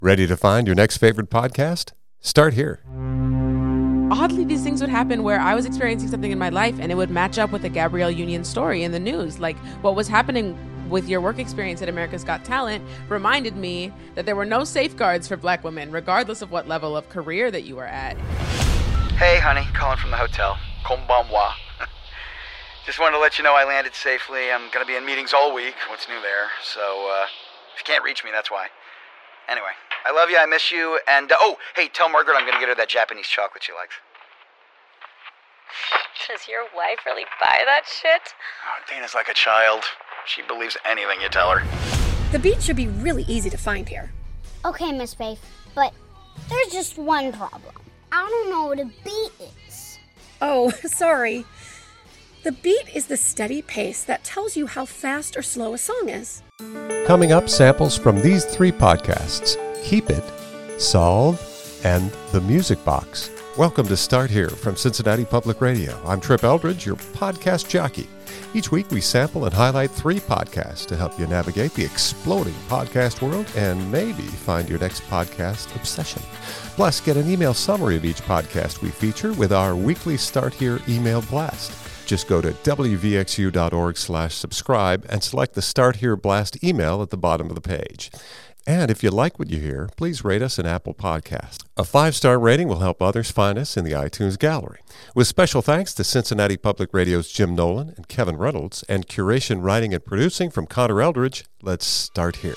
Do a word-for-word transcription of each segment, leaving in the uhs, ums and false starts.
Ready to find your next favorite podcast? Start here. Oddly, these things would happen where I was experiencing something in my life and it would match up with a Gabrielle Union story in the news. Like what was happening with your work experience at America's Got Talent reminded me that there were no safeguards for Black women, regardless of what level of career that you were at. Hey, honey, calling from the hotel. Konbanwa. Just wanted to let you know I landed safely. I'm going to be in meetings all week. What's new there? So, uh, if you can't reach me, that's why. Anyway, I love you, I miss you, and, uh, oh, hey, tell Margaret I'm going to get her that Japanese chocolate she likes. Does your wife really buy that shit? Oh, Dana's like a child. She believes anything you tell her. The beat should be really easy to find here. Okay, Miss Faith, but there's just one problem. I don't know what a beat is. Oh, sorry. The beat is the steady pace that tells you how fast or slow a song is. Coming up, samples from these three podcasts, Keep It, Solve, and The Music Box. Welcome to Start Here from Cincinnati Public Radio. I'm Trip Eldridge, your podcast jockey. Each week we sample and highlight three podcasts to help you navigate the exploding podcast world and maybe find your next podcast obsession. Plus, get an email summary of each podcast we feature with our weekly Start Here email blast. Just go to w v x u dot org slash subscribe and select the Start Here Blast email at the bottom of the page. And if you like what you hear, please rate us an Apple Podcast. A five-star rating will help others find us in the iTunes gallery. With special thanks to Cincinnati Public Radio's Jim Nolan and Kevin Reynolds, and curation, writing, and producing from Connor Eldridge, let's start here.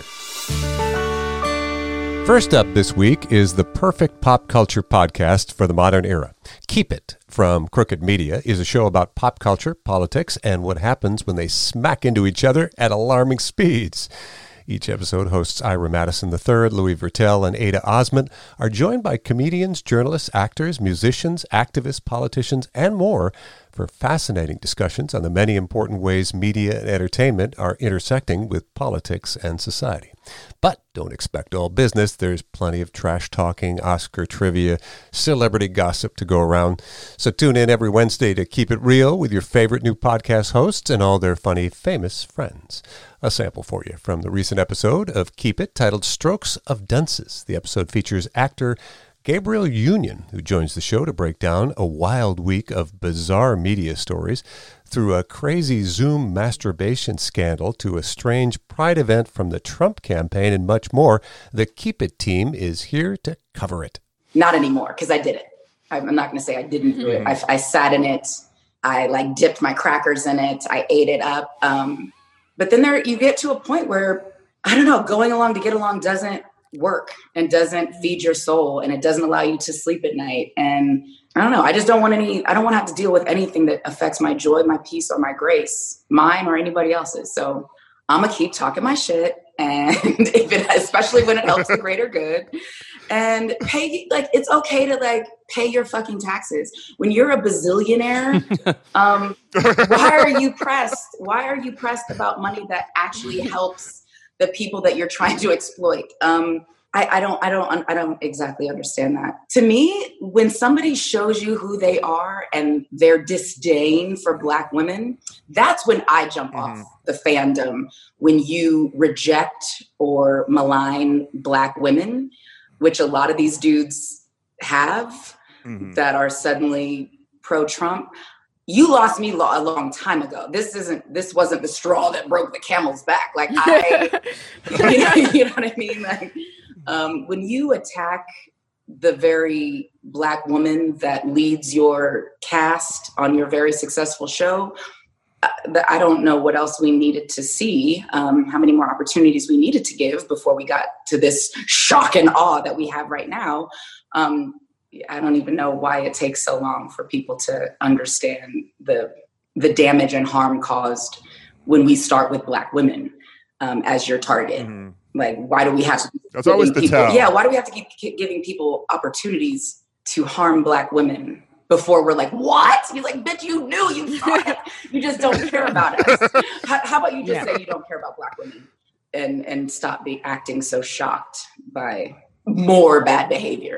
First up this week is the perfect pop culture podcast for the modern era. Keep It from Crooked Media is a show about pop culture, politics, and what happens when they smack into each other at alarming speeds. Each episode, hosts Ira Madison the third, Louis Virtel, and Ada Osment are joined by comedians, journalists, actors, musicians, activists, politicians, and more for fascinating discussions on the many important ways media and entertainment are intersecting with politics and society. But don't expect all business. There's plenty of trash talking, Oscar trivia, celebrity gossip to go around. So tune in every Wednesday to Keep It Real with your favorite new podcast hosts and all their funny, famous friends. A sample for you from the recent episode of Keep It titled Strokes of Dunces. The episode features actor Gabrielle Union, who joins the show to break down a wild week of bizarre media stories, through a crazy Zoom masturbation scandal to a strange pride event from the Trump campaign and much more. The Keep It team is here to cover it. Not anymore, because I did it. I'm not going to say I didn't do it. I, I sat in it. I like dipped my crackers in it. I ate it up. Um, but then there, you get to a point where, I don't know, going along to get along doesn't work and doesn't feed your soul, and it doesn't allow you to sleep at night. And I don't know, I just don't want any, I don't want to have to deal with anything that affects my joy, my peace, or my grace, mine or anybody else's. So I'm going to keep talking my shit. And if it, especially when it helps the greater good, and pay, like, it's okay to like pay your fucking taxes. When you're a bazillionaire, um, why are you pressed? Why are you pressed about money that actually helps the people that you're trying to exploit? Um, I, I don't, I don't, I don't exactly understand that. To me, when somebody shows you who they are and their disdain for Black women, that's when I jump mm-hmm. off the fandom. When you reject or malign Black women, which a lot of these dudes have, mm-hmm. that are suddenly pro-Trump. You lost me lo- a long time ago. This isn't, this wasn't the straw that broke the camel's back. Like I, you, know, you know what I mean? Like, um, when you attack the very Black woman that leads your cast on your very successful show, uh, I don't know what else we needed to see, um, how many more opportunities we needed to give before we got to this shock and awe that we have right now. Um, I don't even know why it takes so long for people to understand the the damage and harm caused when we start with Black women um, as your target. Mm-hmm. Like, why do we have to? That's always the people, tell. Yeah, why do we have to keep, keep giving people opportunities to harm Black women before we're like, what? You're like, bitch, you knew, you saw it. You just don't care about us. How, how about you just yeah. say you don't care about Black women and and stop be acting so shocked by more bad behavior?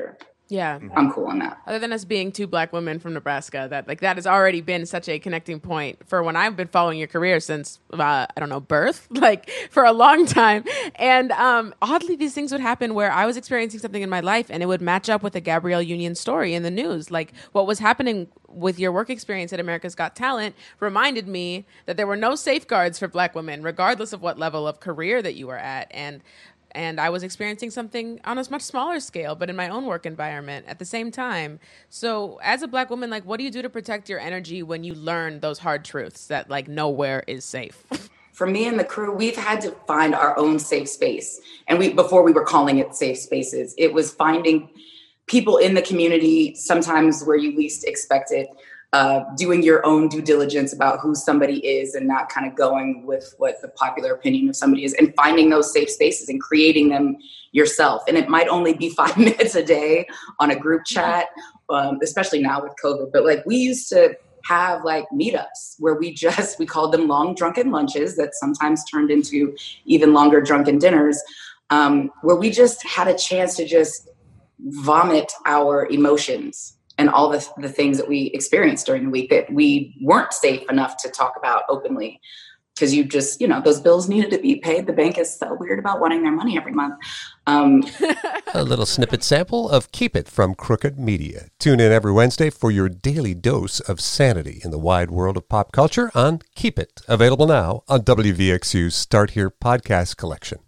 Yeah. I'm cool on that. Other than us being two black women from Nebraska, that like that has already been such a connecting point for when I've been following your career since uh, I don't know birth, like for a long time. And um, oddly, these things would happen where I was experiencing something in my life, and it would match up with a Gabrielle Union story in the news. Like what was happening with your work experience at America's Got Talent reminded me that there were no safeguards for black women, regardless of what level of career that you were at, and. And I was experiencing something on a much smaller scale, but in my own work environment at the same time. So as a black woman, like, what do you do to protect your energy when you learn those hard truths that, like, nowhere is safe? For me and the crew, we've had to find our own safe space. And we before we were calling it safe spaces, it was finding people in the community, sometimes where you least expect it, uh, doing your own due diligence about who somebody is and not kind of going with what the popular opinion of somebody is, and finding those safe spaces and creating them yourself. And it might only be five minutes a day on a group chat, um, especially now with COVID. But like we used to have like meetups where we just, we called them long drunken lunches that sometimes turned into even longer drunken dinners, um, where we just had a chance to just vomit our emotions and all the, the things that we experienced during the week that we weren't safe enough to talk about openly. Because you just, you know, those bills needed to be paid. The bank is so weird about wanting their money every month. Um, a little snippet sample of Keep It from Crooked Media. Tune in every Wednesday for your daily dose of sanity in the wide world of pop culture on Keep It, available now on W V X U's Start Here podcast collection.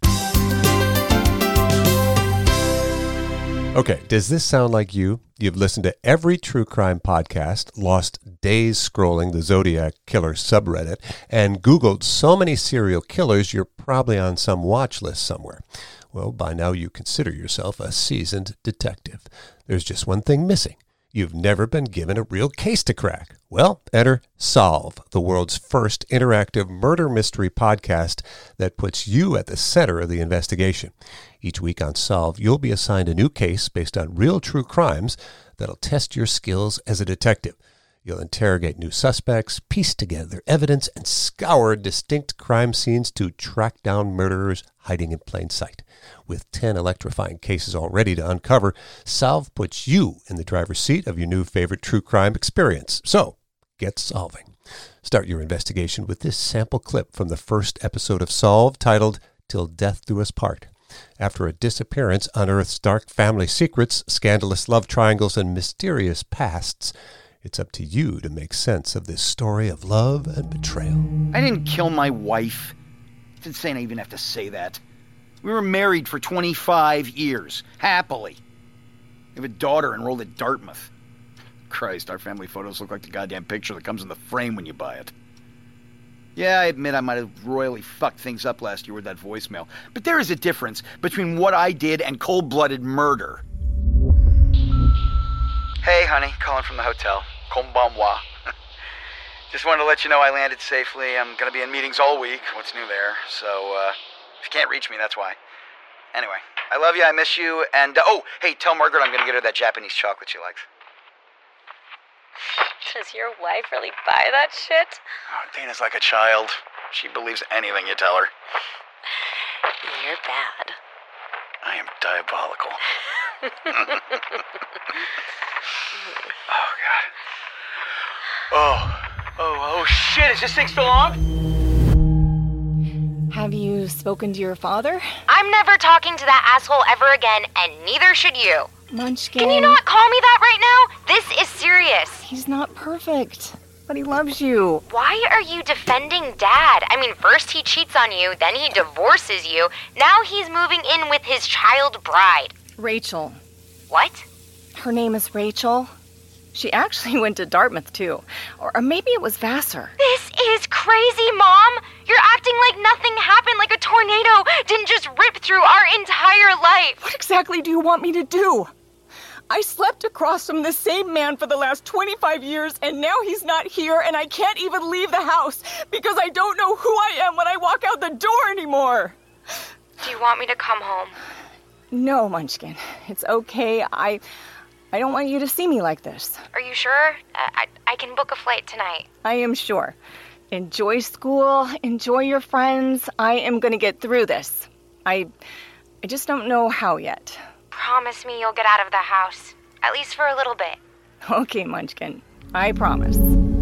Okay, does this sound like you? You've listened to every true crime podcast, lost days scrolling the Zodiac Killer subreddit, and Googled so many serial killers you're probably on some watch list somewhere. Well, by now you consider yourself a seasoned detective. There's just one thing missing. You've never been given a real case to crack. Well, enter Solve, the world's first interactive murder mystery podcast that puts you at the center of the investigation. Each week on Solve, you'll be assigned a new case based on real true crimes that'll test your skills as a detective. You'll interrogate new suspects, piece together evidence, and scour distinct crime scenes to track down murderers hiding in plain sight. With ten electrifying cases already to uncover, Solve puts you in the driver's seat of your new favorite true crime experience. So, get solving. Start your investigation with this sample clip from the first episode of Solve titled Till Death Do Us Part. After a disappearance unearths dark family secrets, scandalous love triangles, and mysterious pasts, it's up to you to make sense of this story of love and betrayal. I didn't kill my wife. It's insane I even have to say that. We were married for twenty-five years, happily. We have a daughter enrolled at Dartmouth. Christ, our family photos look like the goddamn picture that comes in the frame when you buy it. Yeah, I admit I might have royally fucked things up last year with that voicemail, but there is a difference between what I did and cold-blooded murder. Hey, honey, calling from the hotel. Konbanwa. Just wanted to let you know I landed safely. I'm going to be in meetings all week. What's new there? So, uh, if you can't reach me, that's why. Anyway, I love you, I miss you, and, uh, oh, hey, tell Margaret I'm going to get her that Japanese chocolate she likes. Does your wife really buy that shit? Oh, Dana's like a child. She believes anything you tell her. You're bad. I am diabolical. Oh, God. Oh, oh, oh, shit, is this thing still on? Have you spoken to your father? I'm never talking to that asshole ever again, and neither should you. Munchkin. Can you not call me that right now? This is serious. He's not perfect, but he loves you. Why are you defending Dad? I mean, first he cheats on you, then he divorces you. Now he's moving in with his child bride. Rachel. What? Her name is Rachel. She actually went to Dartmouth, too. Or, or maybe it was Vassar. This is crazy, Mom! You're acting like nothing happened, like a tornado didn't just rip through our entire life! What exactly do you want me to do? I slept across from the same man for the last twenty-five years, and now he's not here, and I can't even leave the house because I don't know who I am when I walk out the door anymore. Do you want me to come home? No, Munchkin. It's okay. I... I don't want you to see me like this. Are you sure? I, I, I can book a flight tonight. I am sure. Enjoy school. Enjoy your friends. I am going to get through this. I, I just don't know how yet. Promise me you'll get out of the house. At least for a little bit. Okay, Munchkin. I promise.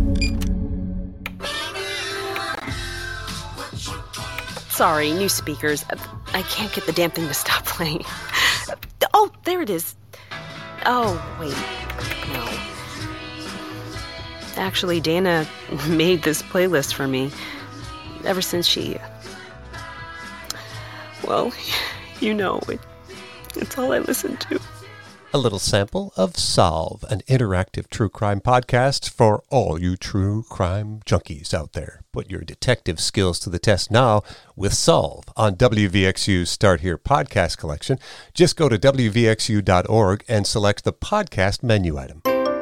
Sorry, new speakers. I can't get the damn thing to stop playing. Oh, there it is. Oh, wait. No. Actually, Dana made this playlist for me ever since she... Well, you know, it, it's all I listen to. A little sample of Solve, an interactive true crime podcast for all you true crime junkies out there. Put your detective skills to the test now with Solve on W V X U's Start Here podcast collection. Just go to W V X U dot org and select the podcast menu item.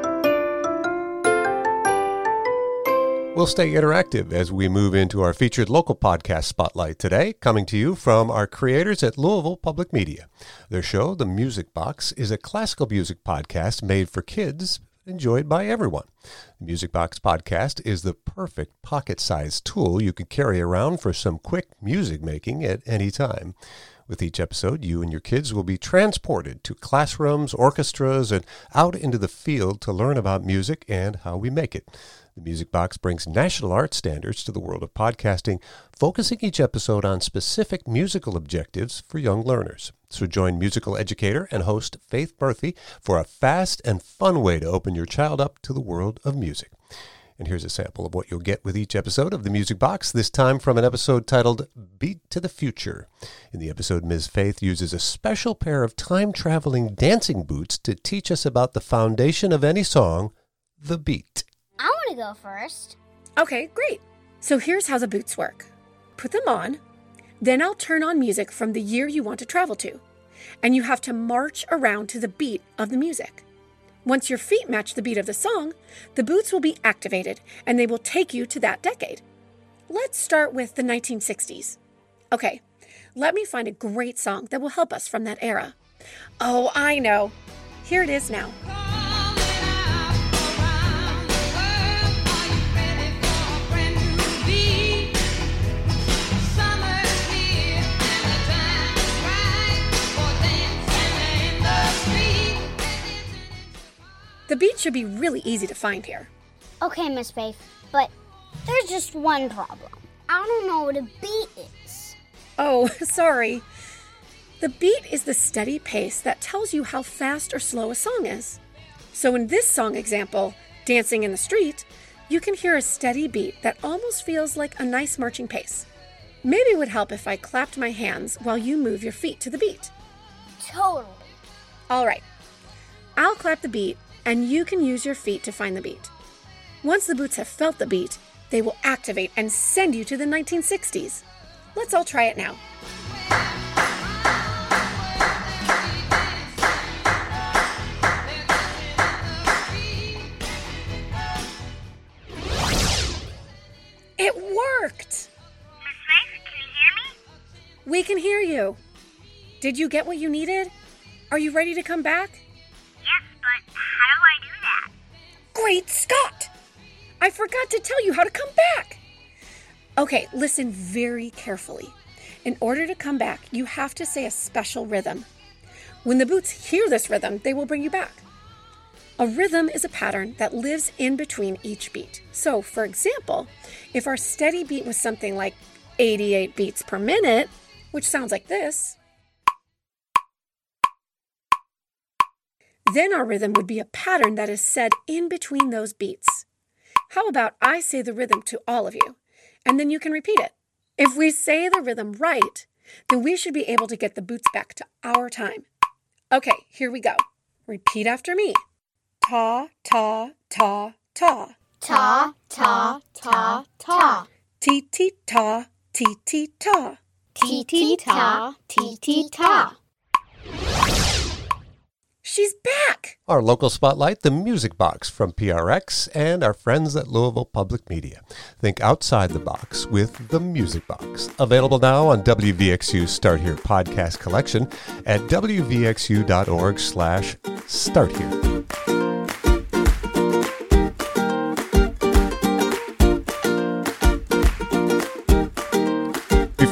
We'll stay interactive as we move into our featured local podcast spotlight today, coming to you from our creators at Louisville Public Media. Their show, The Music Box, is a classical music podcast made for kids, enjoyed by everyone. The Music Box podcast is the perfect pocket-sized tool you can carry around for some quick music making at any time. With each episode, you and your kids will be transported to classrooms, orchestras, and out into the field to learn about music and how we make it. The Music Box brings national art standards to the world of podcasting, focusing each episode on specific musical objectives for young learners. So join musical educator and host Faith Murphy for a fast and fun way to open your child up to the world of music. And here's a sample of what you'll get with each episode of The Music Box, this time from an episode titled Beat to the Future. In the episode, Miz Faith uses a special pair of time-traveling dancing boots to teach us about the foundation of any song, the beat. I want to go first. Okay, great. So here's how the boots work. Put them on, then I'll turn on music from the year you want to travel to, and you have to march around to the beat of the music. Once your feet match the beat of the song, the boots will be activated, and they will take you to that decade. Let's start with the nineteen sixties. Okay, let me find a great song that will help us from that era. Oh, I know. Here it is now. The beat should be really easy to find here. Okay, Miss Faith, but there's just one problem. I don't know what a beat is. Oh, sorry. The beat is the steady pace that tells you how fast or slow a song is. So in this song example, Dancing in the Street, you can hear a steady beat that almost feels like a nice marching pace. Maybe it would help if I clapped my hands while you move your feet to the beat. Totally. All right. I'll clap the beat, and you can use your feet to find the beat. Once the boots have felt the beat, they will activate and send you to the nineteen sixties. Let's all try it now. It worked! Miss Faith, can you hear me? We can hear you. Did you get what you needed? Are you ready to come back? Yes, but how do I do that? Great Scott! I forgot to tell you how to come back. Okay, listen very carefully. In order to come back, you have to say a special rhythm. When the boots hear this rhythm, they will bring you back. A rhythm is a pattern that lives in between each beat. So, for example, if our steady beat was something like eighty-eight beats per minute, which sounds like this, then our rhythm would be a pattern that is said in between those beats. How about I say the rhythm to all of you, and then you can repeat it. If we say the rhythm right, then we should be able to get the boots back to our time. Okay, here we go. Repeat after me. Ta, ta, ta, ta. Ta, ta, ta, ta. Ti, ti, ta, ti, ti, ta. Ti, ti, ta, ti, ti, ta. She's back! Our local spotlight, The Music Box from P R X and our friends at Louisville Public Media. Think outside the box with The Music Box. Available now on W V X U's Start Here podcast collection at W V X U dot org slash start here.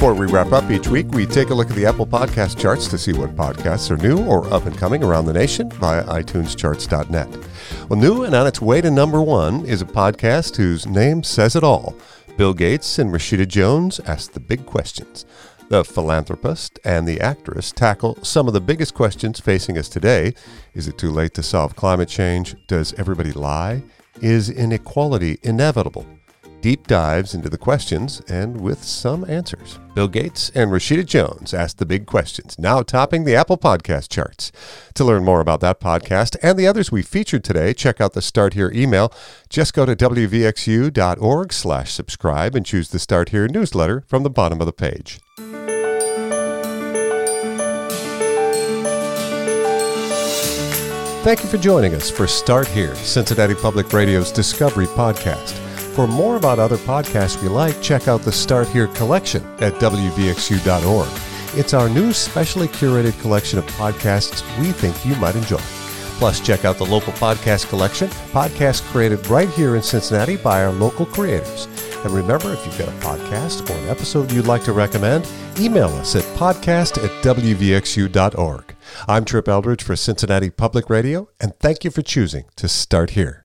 Before we wrap up each week, we take a look at the Apple Podcast charts to see what podcasts are new or up and coming around the nation via i tunes charts dot net. Well, new and on its way to number one is a podcast whose name says it all. Bill Gates and Rashida Jones ask the big questions. The philanthropist and the actress tackle some of the biggest questions facing us today. Is it too late to solve climate change? Does everybody lie? Is inequality inevitable? Deep dives into the questions and with some answers. Bill Gates and Rashida Jones ask the big questions, now topping the Apple Podcast charts. To learn more about that podcast and the others we featured today, check out the Start Here email. Just go to w v x u dot org slash subscribe and choose the Start Here newsletter from the bottom of the page. Thank you for joining us for Start Here, Cincinnati Public Radio's Discovery podcast. For more about other podcasts we like, check out the Start Here collection at w v x u dot org. It's our new specially curated collection of podcasts we think you might enjoy. Plus, check out the local podcast collection, podcasts created right here in Cincinnati by our local creators. And remember, if you've got a podcast or an episode you'd like to recommend, email us at podcast at w v x u dot org. I'm Trip Eldridge for Cincinnati Public Radio, and thank you for choosing to Start Here.